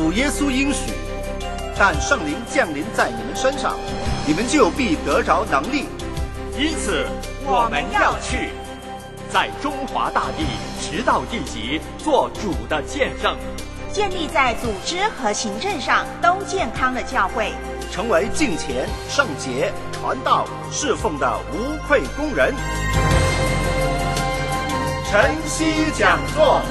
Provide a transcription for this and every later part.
主耶稣应许，但圣灵降临在你们身上，你们就必得着能力。 因此我们要去，在中华大地直到地极做主的见证， 建立在组织和行政上都健康的教会， 成为敬虔、圣洁、传道、侍奉的无愧工人。晨曦讲座。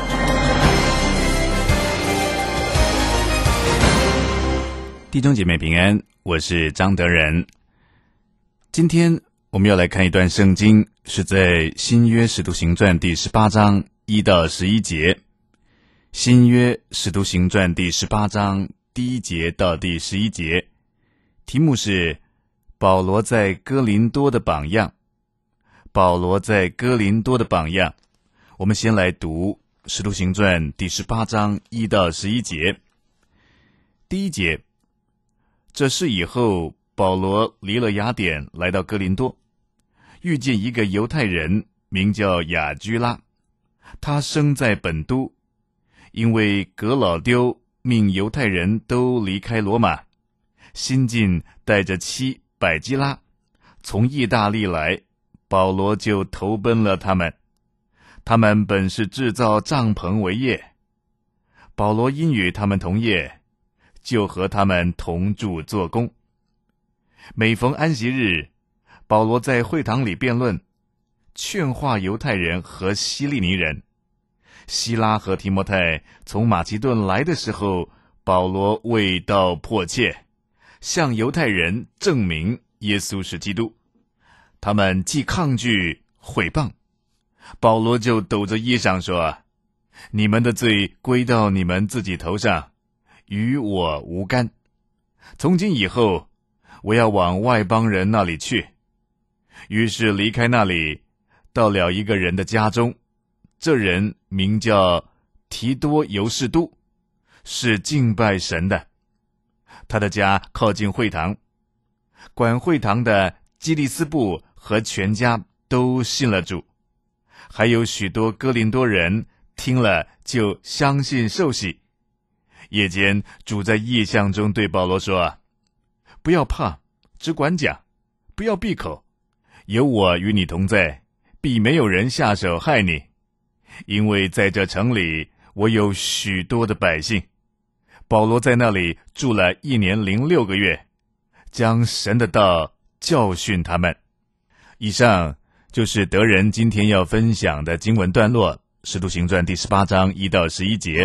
弟兄姐妹平安，我是张德仁。今天我们要来看一段圣经，是在新约使徒行传第18章1到11节。新约使徒行传第18章第1节到第11节，题目是保罗在哥林多的榜样。保罗在哥林多的榜样。我们先来读使徒行传第18章1到11节。第1节，这事以后，保罗离了雅典，来到哥林多，遇见一个犹太人，名叫雅居拉，他生在本都，因为革老丢命犹太人都离开罗马，新近带着妻百基拉从意大利来，保罗就投奔了他们。他们本是制造帐篷为业，保罗因与他们同业，就和他们同住做工。每逢安息日，保罗在会堂里辩论，劝化犹太人和希利尼人。希拉和提摩太从马其顿来的时候，保罗为道迫切，向犹太人证明耶稣是基督。他们既抗拒毁谤，保罗就抖着衣裳说，你们的罪归到你们自己头上，与我无干。从今以后，我要往外邦人那里去。于是离开那里，到了一个人的家中，这人名叫提多犹士都，是敬拜神的。他的家靠近会堂，管会堂的基利斯布和全家都信了主。还有许多哥林多人听了就相信受洗。夜间主在异象中对保罗说，不要怕，只管讲，不要闭口，有我与你同在，必没有人下手害你，因为在这城里我有许多的百姓。保罗在那里住了1年06个月，将神的道教训他们。以上就是德仁今天要分享的经文段落，使徒行传第18章1到11节。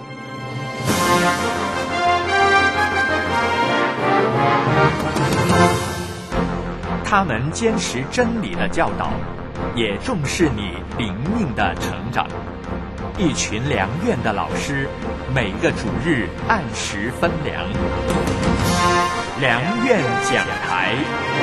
他们坚持真理的教导，也重视你灵命的成长。一群良院的老师，每个主日按时分粮。良院讲台。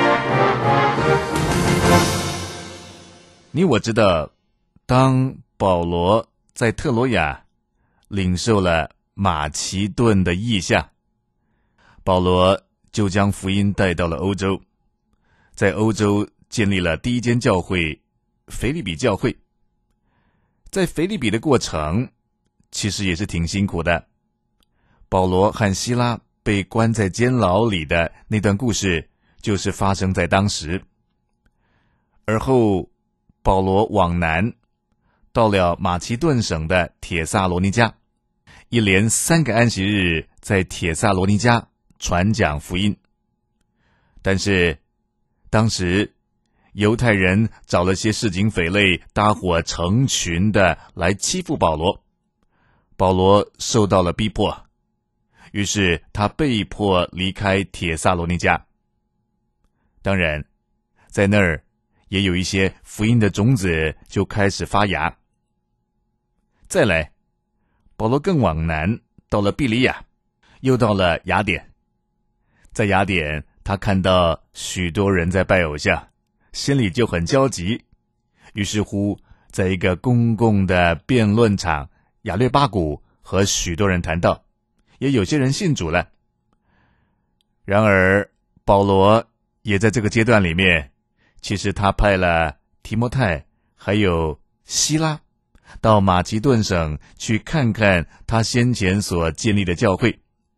你我知道，当保罗在特罗亚领受了马其顿的异象，保罗就将福音带到了欧洲，在欧洲建立了第一间教会腓立比教会。在腓立比的过程其实也是挺辛苦的，保罗和希拉被关在监牢里的那段故事就是发生在当时。而后保罗往南，到了马其顿省的帖撒罗尼迦，一连3个安息日在帖撒罗尼迦传讲福音。但是当时犹太人找了些市井匪类，搭伙成群的来欺负保罗，保罗受到了逼迫，于是他被迫离开帖撒罗尼迦。当然在那儿也有一些福音的种子就开始发芽。再来，保罗更往南，到了庇哩亚，又到了雅典。在雅典，他看到许多人在拜偶像，心里就很焦急。于是乎，在一个公共的辩论场，亚略巴谷和许多人谈道，也有些人信主了。然而保罗也在这个阶段里面，其实他派了提摩太还有希拉到马其顿省去看看他先前所建立的教会，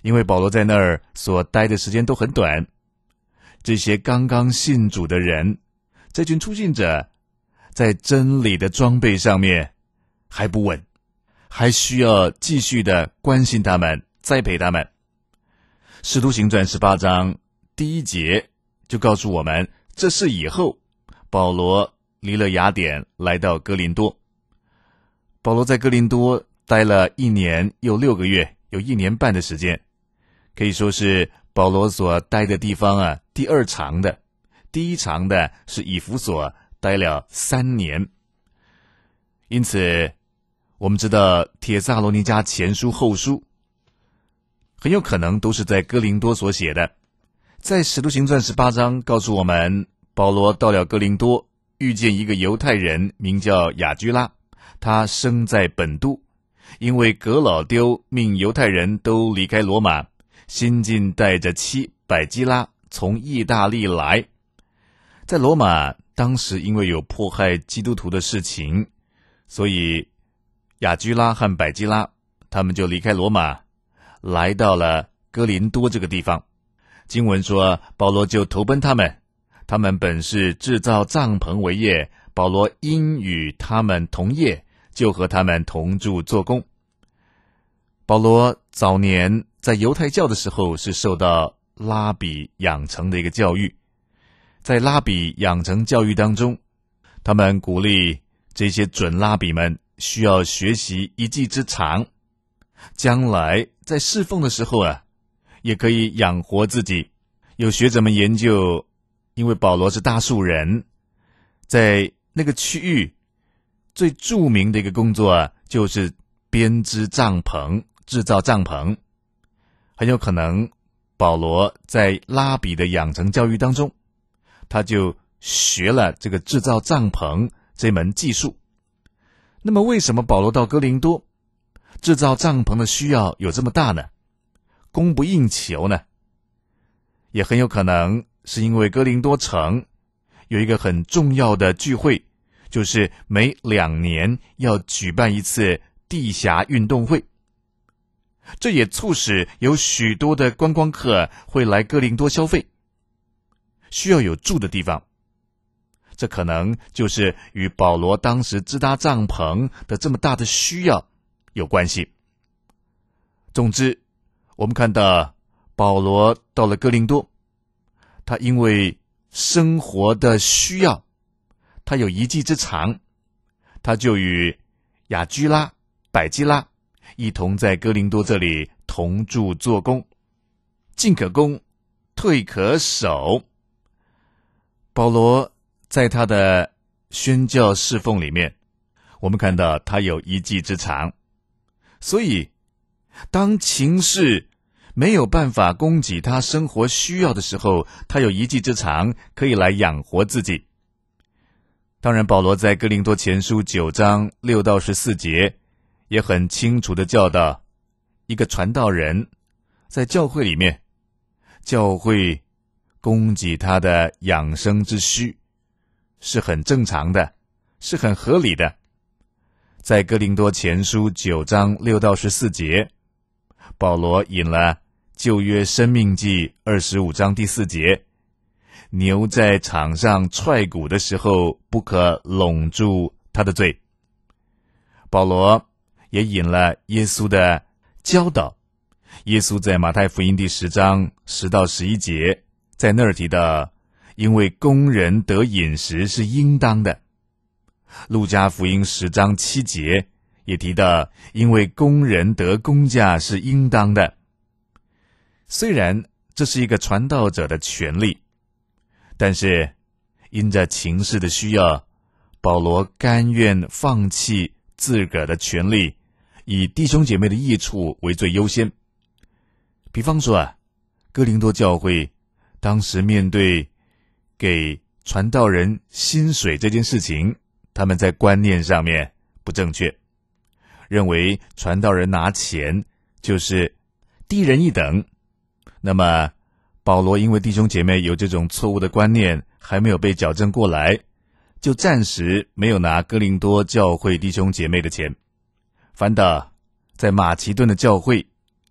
因为保罗在那儿所待的时间都很短，这些刚刚信主的人，这群初信者在真理的装备上面还不稳，还需要继续的关心他们，栽培他们。使徒行传18章第1节就告诉我们，这是以后保罗离了雅典来到哥林多。保罗在哥林多待了1年又6个月，有1年半的时间，可以说是保罗所待的地方第2长的。第1长的是以弗所，待了3年。因此我们知道帖撒罗尼迦前书后书很有可能都是在哥林多所写的。在使徒行传18章告诉我们，保罗到了哥林多，遇见一个犹太人名叫雅居拉，他生在本都，因为革老丢命犹太人都离开罗马，新近带着妻百基拉从意大利来。在罗马当时因为有迫害基督徒的事情，所以雅居拉和百基拉他们就离开罗马，来到了哥林多这个地方。经文说，保罗就投奔他们，他们本是制造帐篷为业，保罗因与他们同业，就和他们同住做工。保罗早年在犹太教的时候是受到拉比养成的一个教育，在拉比养成教育当中，他们鼓励这些准拉比们需要学习一技之长，将来在侍奉的时候也可以养活自己。有学者们研究，因为保罗是大数人，在那个区域最著名的一个工作就是编织帐篷，制造帐篷。很有可能保罗在拉比的养成教育当中，他就学了这个制造帐篷这门技术。那么为什么保罗到哥林多，制造帐篷的需要有这么大呢？供不应求呢？也很有可能是因为哥林多城有一个很重要的聚会，就是每2年要举办一次地峡运动会，这也促使有许多的观光客会来哥林多消费，需要有住的地方。这可能就是与保罗当时支搭帐篷的这么大的需要有关系。总之，我们看到保罗到了哥林多，他因为生活的需要，他有一技之长，他就与雅居拉、百基拉一同在哥林多这里同住做工，进可攻，退可守。保罗在他的宣教侍奉里面，我们看到他有一技之长，所以当情势没有办法供给他生活需要的时候，他有一技之长可以来养活自己。当然，保罗在哥林多前书9章6到14节也很清楚的教导，一个传道人在教会里面，教会供给他的养生之需是很正常的，是很合理的。在哥林多前书9章6到14节，保罗引了旧约申命记25章第4节，牛在场上踹鼓的时候，不可拢住他的罪。保罗也引了耶稣的教导，耶稣在马太福音第10章10到11节，在那儿提到，因为工人得饮食是应当的。路加福音10章7节也提到，因为工人得工价是应当的。虽然这是一个传道者的权利，但是因着情势的需要，保罗甘愿放弃自个儿的权利，以弟兄姐妹的益处为最优先。比方说哥林多教会当时面对给传道人薪水这件事情，他们在观念上面不正确，认为传道人拿钱就是低人一等。那么保罗因为弟兄姐妹有这种错误的观念还没有被矫正过来，就暂时没有拿哥林多教会弟兄姐妹的钱，反倒在马其顿的教会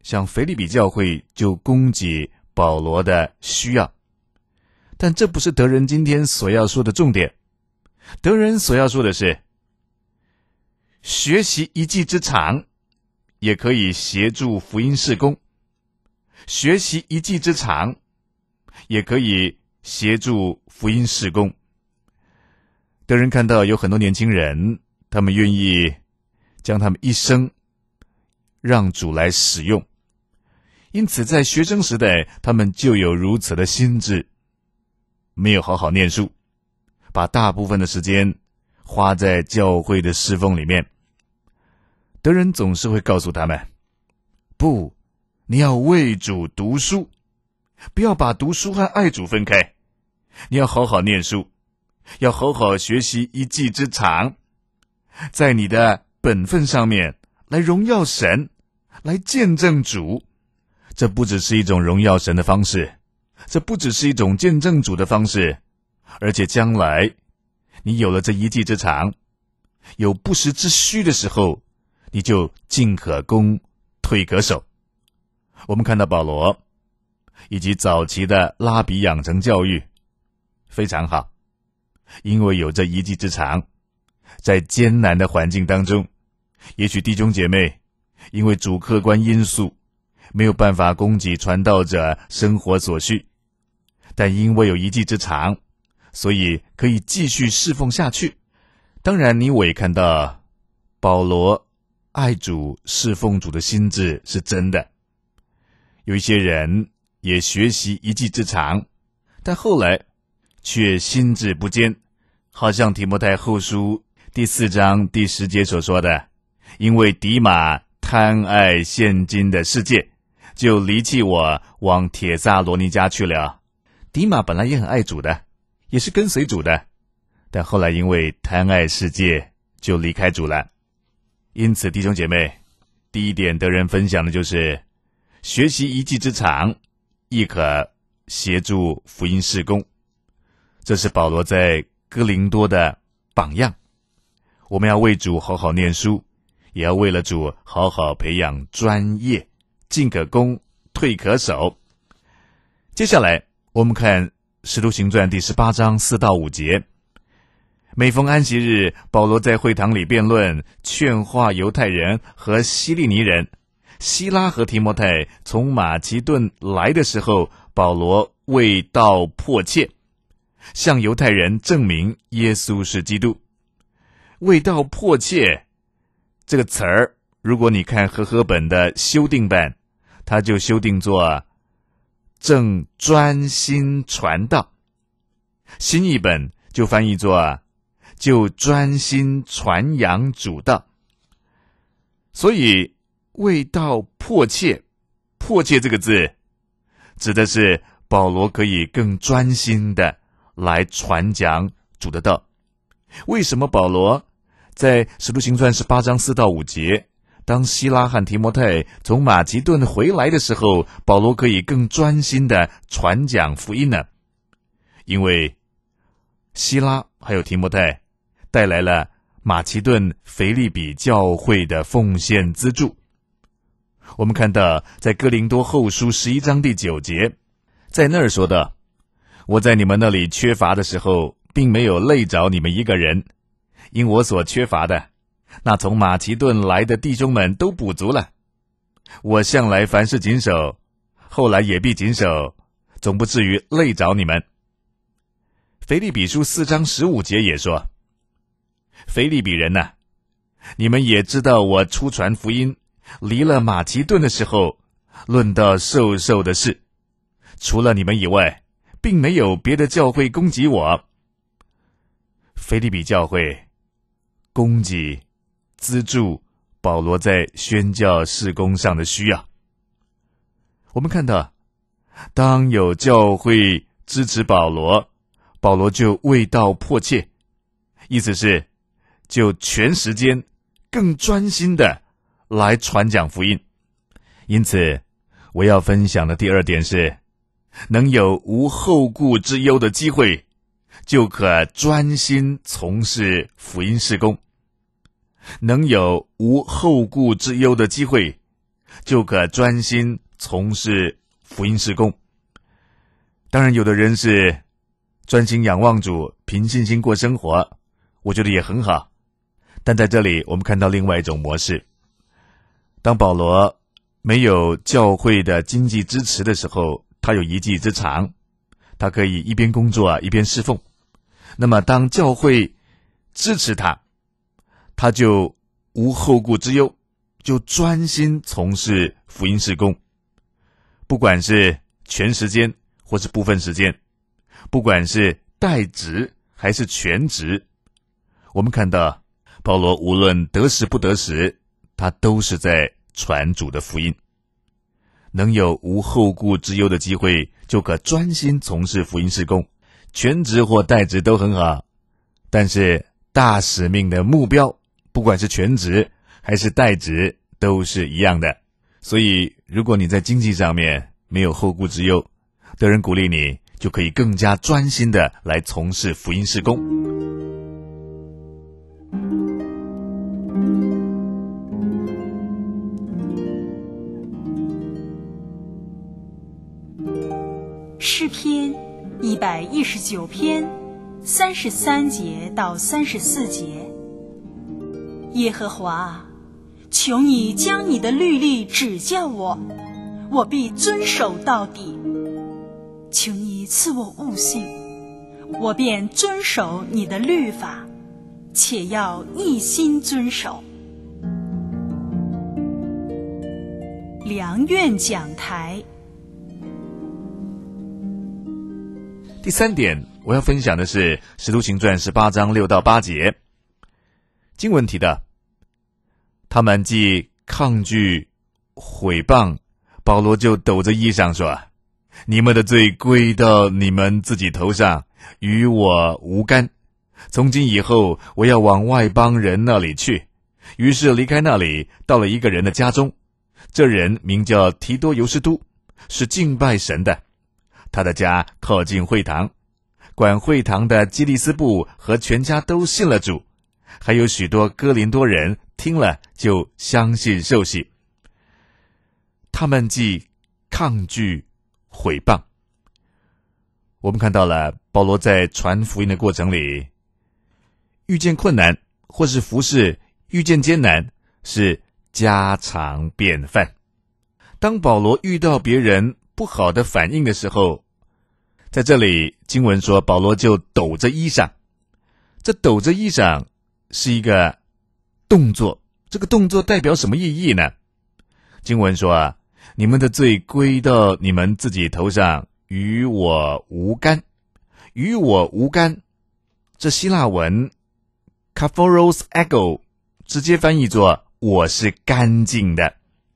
像腓立比教会就供给保罗的需要。但这不是德仁今天所要说的重点。德仁所要说的是，学习一技之长也可以协助福音事工，学习一技之长也可以协助福音事工。德仁看到有很多年轻人，他们愿意将他们一生让主来使用，因此在学生时代他们就有如此的心志，没有好好念书，把大部分的时间花在教会的侍奉里面。德仁总是会告诉他们，不，你要为主读书，不要把读书和爱主分开，你要好好念书，要好好学习一技之长，在你的本分上面来荣耀神，来见证主。这不只是一种荣耀神的方式，这不只是一种见证主的方式，而且将来你有了这一技之长，有不时之需的时候，你就进可攻，退可守。我们看到保罗以及早期的拉比养成教育非常好，因为有这一技之长，在艰难的环境当中，也许弟兄姐妹因为主客观因素没有办法供给传道者生活所需，但因为有一技之长，所以可以继续侍奉下去。当然你我也看到保罗爱主侍奉主的心志是真的。有一些人也学习一技之长，但后来却心志不坚，好像提摩太后书第4章第10节所说的，因为迪马贪爱现今的世界，就离弃我，往帖撒罗尼迦去了。迪马本来也很爱主的，也是跟随主的，但后来因为贪爱世界，就离开主了。因此弟兄姐妹，第一点德仁分享的就是学习一技之长，亦可协助福音事工。这是保罗在哥林多的榜样。我们要为主好好念书，也要为了主好好培养专业，进可攻，退可守。接下来我们看使徒行传第18章4到5节。每逢安息日，保罗在会堂里辩论，劝化犹太人和希利尼人。希拉和提摩太从马其顿来的时候，保罗为道迫切，向犹太人证明耶稣是基督。为道迫切这个词儿，如果你看和合本的修订版，它就修订作正专心传道，新译本就翻译作就专心传扬主道。所以为道迫切，迫切这个字指的是保罗可以更专心的来传讲主的道。为什么保罗在使徒行传18章4到5节，当希拉和提摩太从马其顿回来的时候，保罗可以更专心的传讲福音呢？因为希拉还有提摩太带来了马其顿腓立比教会的奉献资助。我们看到在哥林多后书11章第9节，在那儿说道，我在你们那里缺乏的时候，并没有累着你们一个人，因我所缺乏的，那从马其顿来的弟兄们都补足了。我向来凡事谨守，后来也必谨守，总不至于累着你们。腓立比书4章15节也说，腓立比人啊，你们也知道我初传福音，离了马其顿的时候，论到授受的事，除了你们以外，并没有别的教会供给我。腓立比教会供给资助保罗在宣教事工上的需要。我们看到，当有教会支持保罗，保罗就为道迫切，意思是就全时间更专心的来传讲福音。因此我要分享的第二点是，能有无后顾之忧的机会，就可专心从事福音事工。能有无后顾之忧的机会， 就可专心从事福音事工。当然有的人是专心仰望主，凭信心过生活，我觉得也很好。但在这里我们看到另外一种模式，当保罗没有教会的经济支持的时候，他有一技之长，他可以一边工作一边侍奉。那么当教会支持他，他就无后顾之忧，就专心从事福音事工，不管是全时间或是部分时间，不管是代职还是全职。我们看到保罗无论得时不得时，他都是在传主的福音。能有无后顾之忧的机会，就可专心从事福音事工，全职或代职都很好。但是大使命的目标，不管是全职还是代职，都是一样的。所以如果你在经济上面没有后顾之忧，得人鼓励你，就可以更加专心的来从事福音事工。 诗篇119篇33节到34节。耶和华，求你将你的律例指教我，我必遵守到底。求你赐我悟性，我便遵守你的律法，且要一心遵守。良苑讲台。 第三点，我要分享的是《使徒行传》18章6到8节。经文提到，他们既抗拒毁谤，保罗就抖着衣裳说：你们的罪归到你们自己头上，与我无干。从今以后，我要往外邦人那里去。于是离开那里，到了一个人的家中，这人名叫提多犹士都，是敬拜神的。他的家靠近会堂，管会堂的基利斯布和全家都信了主，还有许多哥林多人听了就相信受洗。他们既抗拒毁谤，我们看到了保罗在传福音的过程里，遇见困难或是服事遇见艰难是家常便饭。当保罗遇到别人不好的反应的时候，在这里经文说保罗就抖着衣裳。这抖着衣裳是一个动作，这个动作代表什么意义呢？经文说你们的罪归到你们自己头上，与我无干。与我无干，这希腊文 kaphoros ego 直接翻译作我是干净的。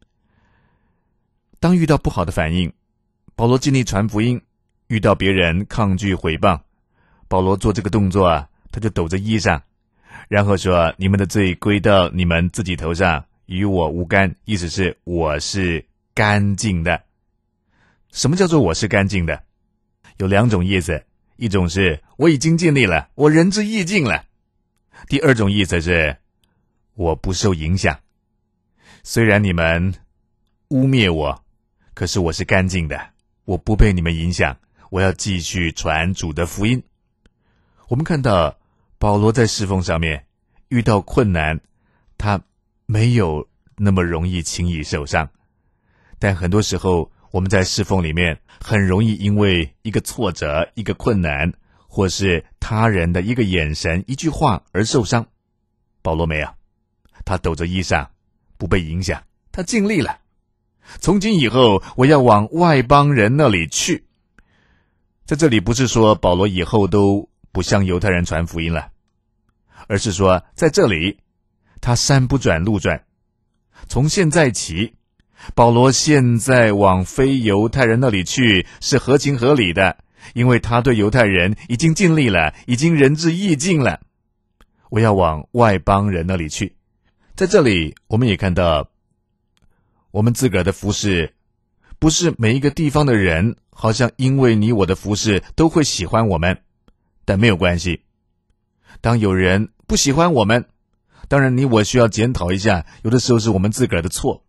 当遇到不好的反应，保罗尽力传福音，遇到别人抗拒毁谤，保罗做这个动作他就抖着衣裳，然后说你们的罪归到你们自己头上，与我无干，意思是我是干净的。什么叫做我是干净的？有两种意思，一种是我已经尽力了，我仁至义尽了。第二种意思是我不受影响，虽然你们污蔑我，可是我是干净的，我不被你们影响，我要继续传主的福音。我们看到保罗在侍奉上面遇到困难，他没有那么容易轻易受伤。但很多时候我们在侍奉里面很容易因为一个挫折，一个困难，或是他人的一个眼神，一句话而受伤。保罗没有，他抖着衣裳不被影响，他尽力了。从今以后我要往外邦人那里去。在这里不是说保罗以后都不向犹太人传福音了，而是说在这里他山不转路转，从现在起保罗现在往非犹太人那里去是合情合理的，因为他对犹太人已经尽力了，已经仁至义尽了。我要往外邦人那里去。在这里我们也看到我们自个儿的服事，不是每一个地方的人好像因为你我的服事都会喜欢我们，但没有关系。当有人不喜欢我们，当然你我需要检讨一下，有的时候是我们自个儿的错，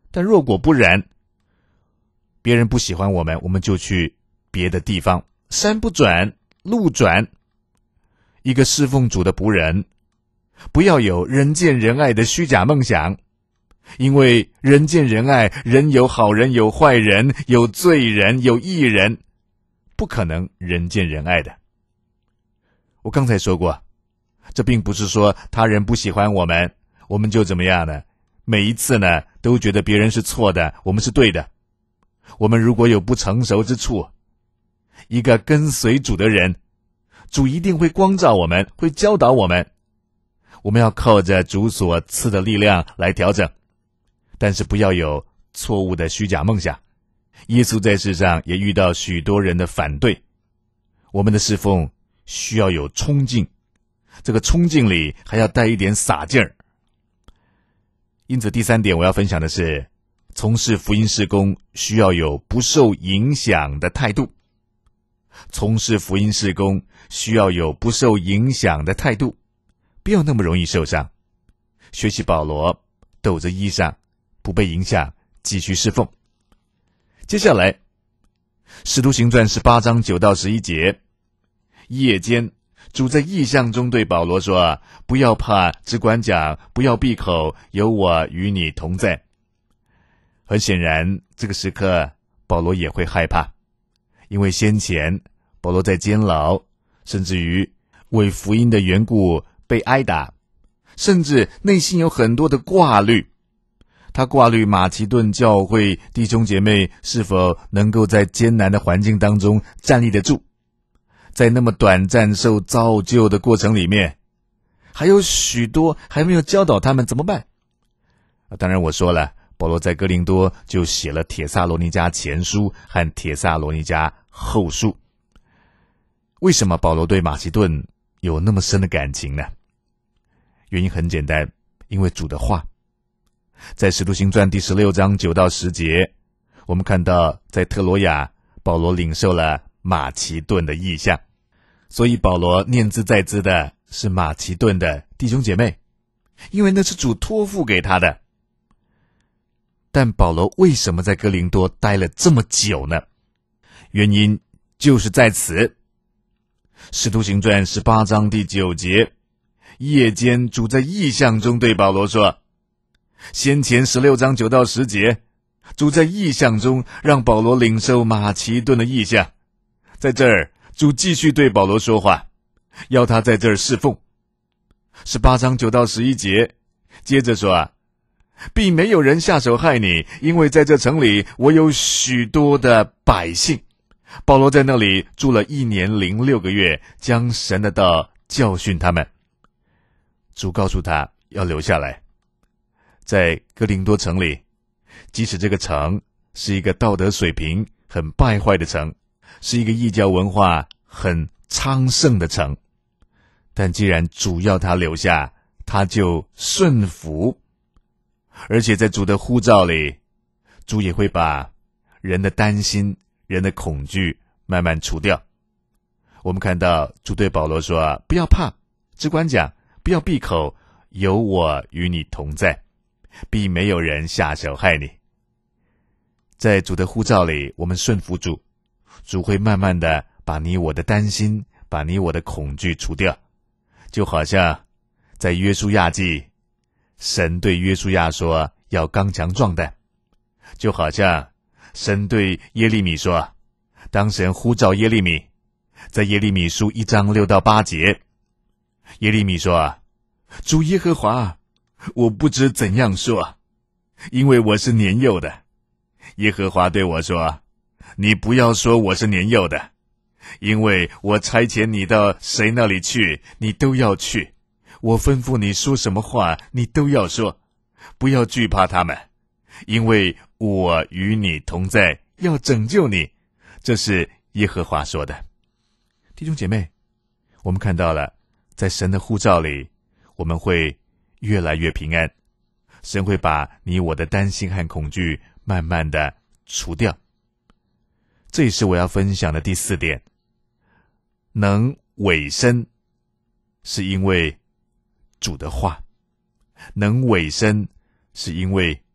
但若果不然，别人不喜欢我们，我们就去别的地方，山不转路转。一个侍奉主的仆人，不要有人见人爱的虚假梦想，因为人见人爱，人有好人有坏人，有罪人有义人，不可能人见人爱的。我刚才说过，这并不是说他人不喜欢我们，我们就怎么样呢？每一次呢，都觉得别人是错的，我们是对的。我们如果有不成熟之处，一个跟随主的人，主一定会光照我们，会教导我们。我们要靠着主所赐的力量来调整，但是不要有错误的虚假梦想。耶稣在世上也遇到许多人的反对，我们的侍奉需要有冲劲，这个冲劲里还要带一点洒劲儿。因此第三点我要分享的是，从事福音事工需要有不受影响的态度。从事福音事工需要有不受影响的态度，不要那么容易受伤。学习保罗，抖着衣裳，不被影响，继续侍奉。接下来使徒行传18章9到11节，夜间主在异象中对保罗说，不要怕，只管讲，不要闭口，有我与你同在。很显然这个时刻保罗也会害怕，因为先前保罗在监牢，甚至于为福音的缘故被挨打，甚至内心有很多的挂虑。他挂虑马其顿教会弟兄姐妹是否能够在艰难的环境当中站立得住，在那么短暂受造就的过程里面，还有许多还没有教导他们怎么办。当然我说了，保罗在哥林多就写了帖撒罗尼迦前书和帖撒罗尼迦后书。为什么保罗对马其顿有那么深的感情呢？原因很简单，因为主的话。在使徒行传第16章9到10节，我们看到在特罗亚，保罗领受了马其顿的异象，所以保罗念兹在兹的是马其顿的弟兄姐妹，因为那是主托付给他的。但保罗为什么在哥林多待了这么久呢？原因就是在此。使徒行传18章第9节，夜间主在异象中对保罗说，先前16章9到10节，主在异象中让保罗领受马其顿的异象。在这儿主继续对保罗说话，要他在这儿侍奉。18章9到11节接着说，必没有人下手害你，因为在这城里我有许多的百姓。保罗在那里住了1年06个月，将神的道教训他们。主告诉他要留下来。在哥林多城里，即使这个城是一个道德水平很败坏的城，是一个异教文化很昌盛的城，但既然主要他留下，他就顺服。而且在主的呼召里，主也会把人的担心、人的恐惧慢慢除掉。我们看到主对保罗说，不要怕，只管讲，不要闭口，有我与你同在，必没有人下手害你。在主的呼召里，我们顺服主，主会慢慢的把你我的担心，把你我的恐惧除掉。就好像在约书亚记，神对约书亚说要刚强壮胆，就好像神对耶利米说，当神呼召耶利米，在耶利米书1章6到8节，耶利米说，主耶和华，我不知怎样说，因为我是年幼的。耶和华对我说，你不要说我是年幼的，因为我差遣你到谁那里去，你都要去，我吩咐你说什么话，你都要说，不要惧怕他们，因为我与你同在，要拯救你。这是耶和华说的。弟兄姐妹，我们看到了，在神的呼召里，我们会越来越平安，神会把你我的担心和恐惧慢慢的除掉。这也是我要分享的第4点，能委身是因为主的话，能委身是因为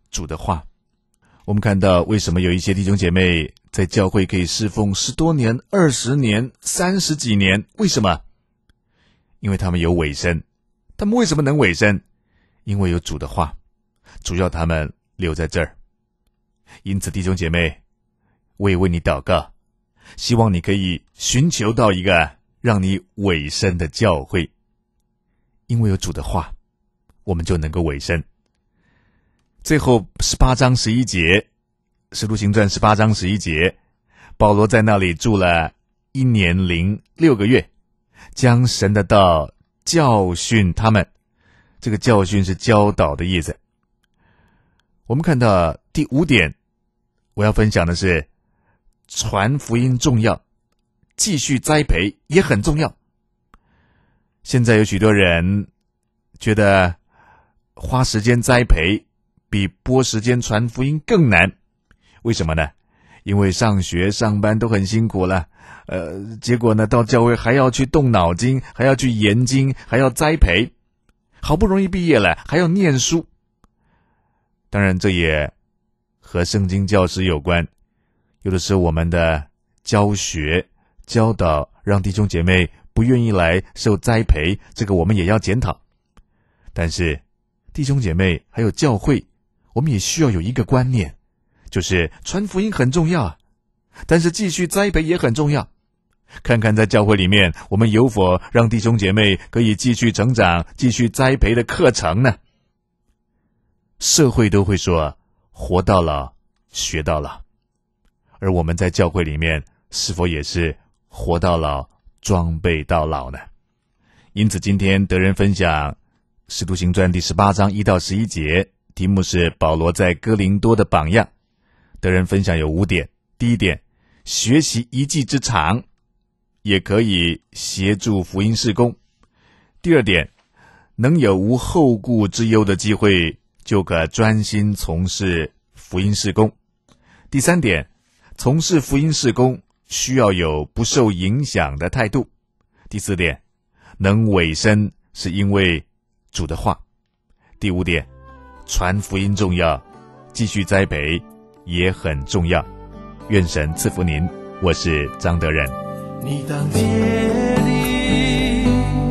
主的话。我们看到为什么有一些弟兄姐妹在教会可以侍奉10多年、20年、30几年，为什么？因为他们有委身。他们为什么能委身？因为有主的话，主要他们留在这儿。因此弟兄姐妹，我也为你祷告，希望你可以寻求到一个让你委身的教会。因为有主的话，我们就能够委身。最后18章11节，使徒行传18章11节，保罗在那里住了1年06个月，将神的道教训他们。这个教训是教导的意思。我们看到第5点，我要分享的是传福音重要，继续栽培也很重要。现在有许多人觉得花时间栽培比拨时间传福音更难。为什么呢？因为上学上班都很辛苦了，结果呢到教会还要去动脑筋，还要去研经，还要栽培，好不容易毕业了还要念书。当然这也和圣经教师有关，有的时候我们的教学教导让弟兄姐妹不愿意来受栽培，这个我们也要检讨。但是弟兄姐妹还有教会，我们也需要有一个观念，就是传福音很重要啊，但是继续栽培也很重要。看看在教会里面我们有否让弟兄姐妹可以继续成长、继续栽培的课程呢？社会都会说活到老学到老，而我们在教会里面是否也是活到老装备到老呢？因此今天德仁分享使徒行传第18章1到11节，题目是保罗在哥林多的榜样。德仁分享有5点。第1点，学习一技之长，也可以协助福音事工。第2点，能有无后顾之忧的机会，就可专心从事福音事工。第3点，从事福音事工需要有不受影响的态度。第4点，能委身是因为主的话。第5点，传福音重要，继续栽培也很重要。愿神赐福您，我是张德仁。 你当竭力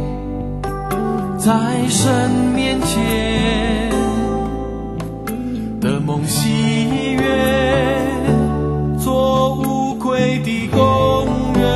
在神面前的梦喜悦，做无愧的工人，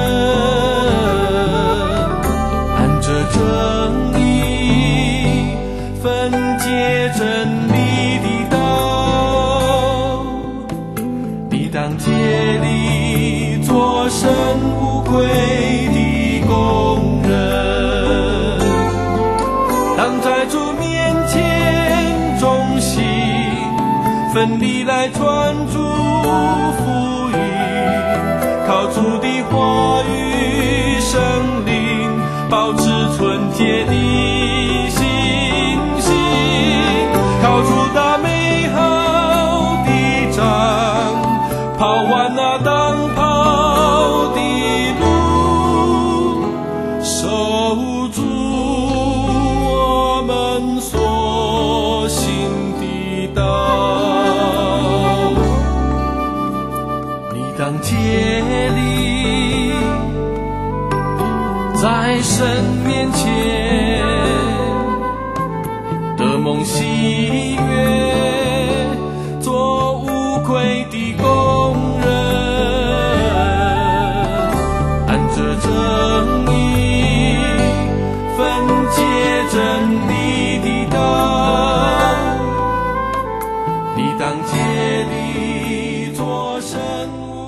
按着正义分解真理的道，你当竭力做神无愧的工人，当在主面前忠心奋力来传主福音，靠主的话语生灵，保持纯洁的信心，靠主打美好的仗，跑完那当跑的路，守住我们所行的道。你当竭力在神面前的梦喜悦，做无愧的工人，按着正义分解真理的道，你当竭力做神